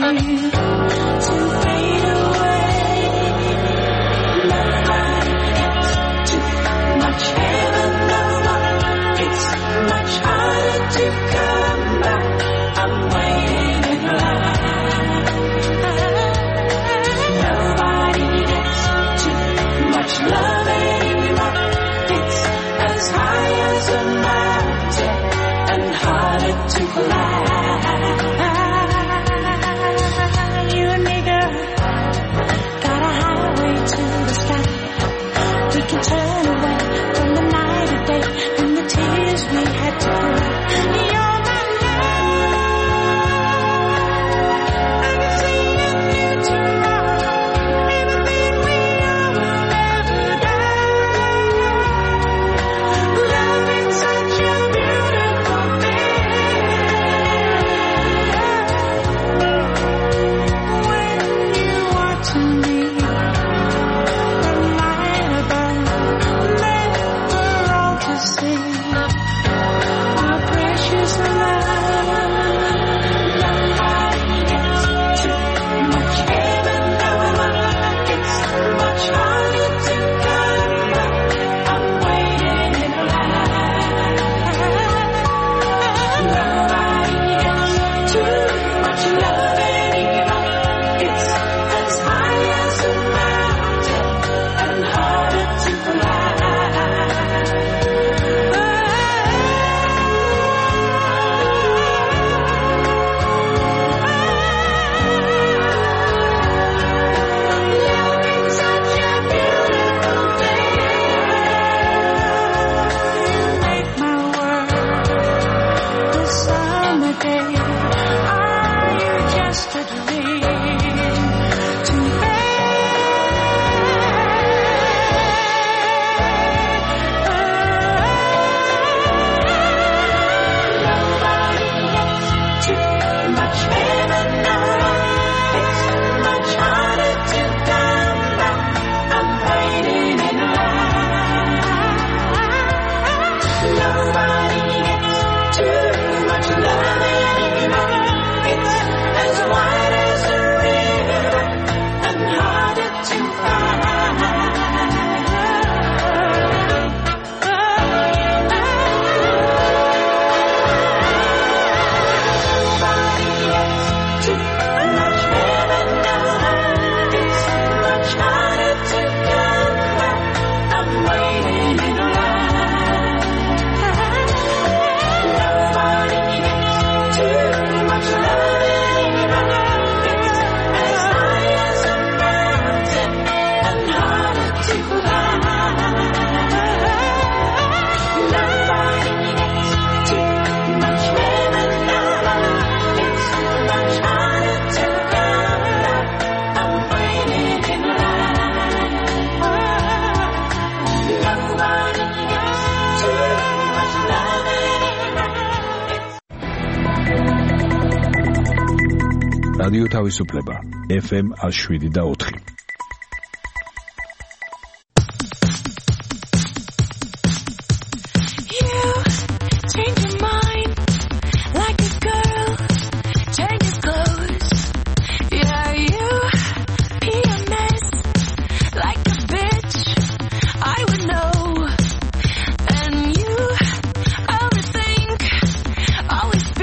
რადიო თავისუფლება FM 107.4.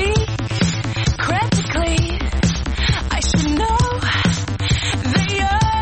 They are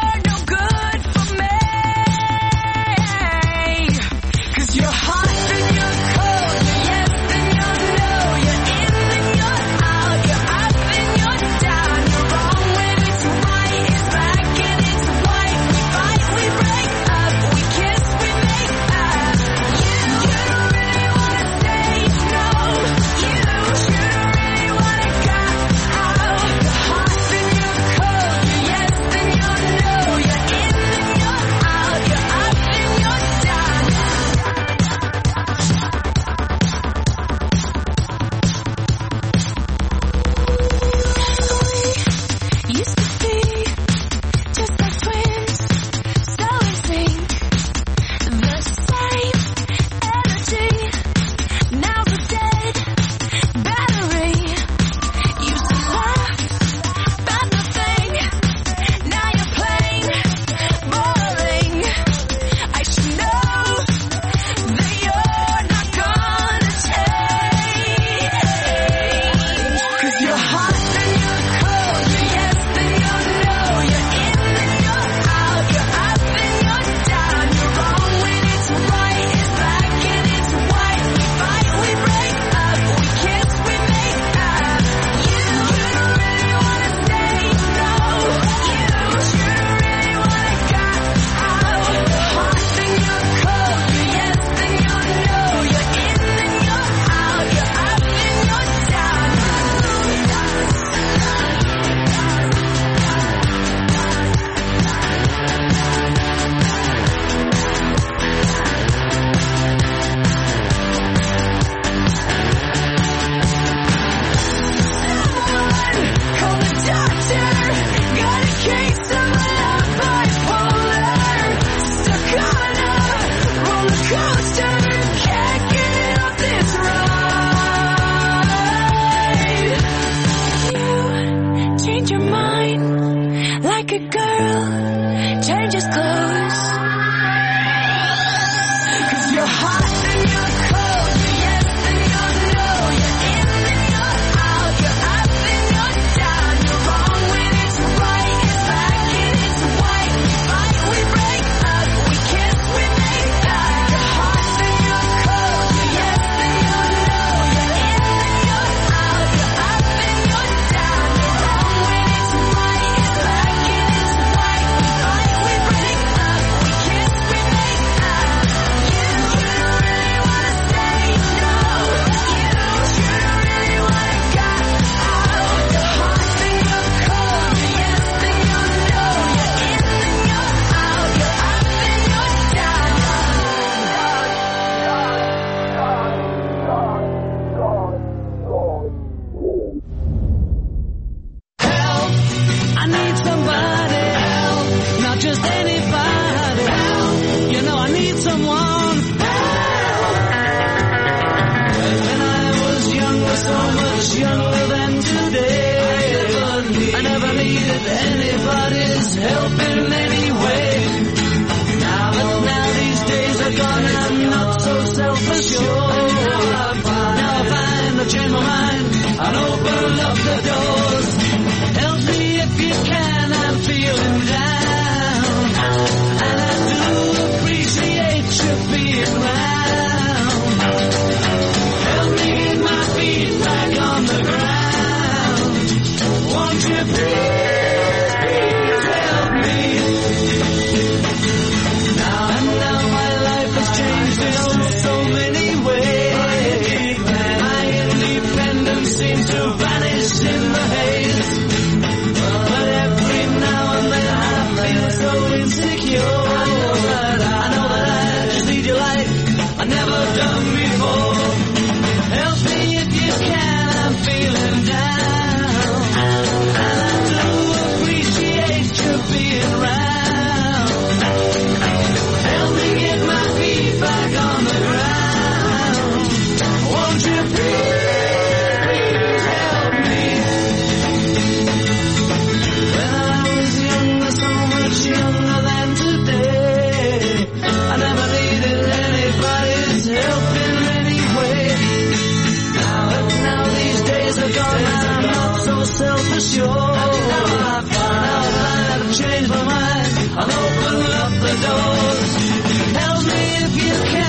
change your mind like a girl changes clothes. 'Cause you're hot and you're cold, you're yes and you're no, you're in and you're out, you're up and you're down, you're wrong when it's right, it's black and it's white, we fight, we break up, we kiss, we make up. You're hot and you're cold, you're yes and you're no, you're in and you're out, you're up and you're down, you're wrong when it's right, it's black and it's white, we fight, we break up, we kiss, we make up. You really wanna say no, you really wanna go out. You're hot and you're cold, you're yes and you're no, you're in and you're out, you're up and you're down. Help, I need somebody help, not just anybody help, you know I need someone help. When I was younger, so much younger than today, I never needed anybody's help in any way. Now these days are gone, I'm not so self-assured. Now I find I've changed my mind and open up the doors. Help me if you can, I'm feeling down, and I do appreciate you being round. Help me get my feet back on the ground. Won't you please help me? Now my life has changed in so many ways. My independence seems to vanish in the haze. But every now and then I feel so insecure. I know that I just need your light I never done before. Help me if you can, I'm feeling down, and I do appreciate you being round. Help me get my feet back on the ground. Won't you please help me? When I was younger, so much younger than today, I never needed anybody's help in any way. Now these days are gone, and I'm not so self-assured. Now I've changed my mind, I'll open up the doors. Help me if you can.